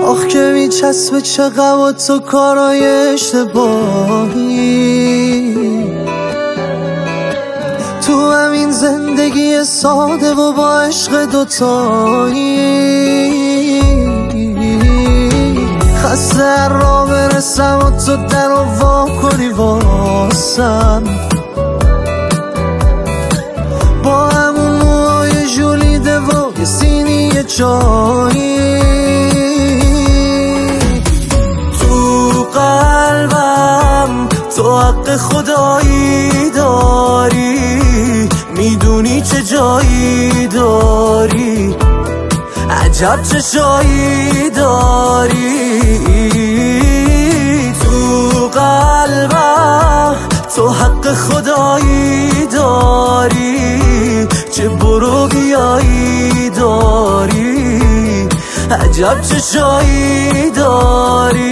آخ که میچسبه چقدر تو کارای اشتباهی تو همین زندگی ساده و با عشق دوتایی. خسته را برسم و تو در رو وا کنی واسم، با همون موهای جولیده و یه سینی چایی. تو قلبم تو حق خدایی داری، میدونی چه جایی داری، عجب چه شایی داری. تو قلبم تو حق خدایی داری، چه برو بیایی داری، عجب چه شایی داری.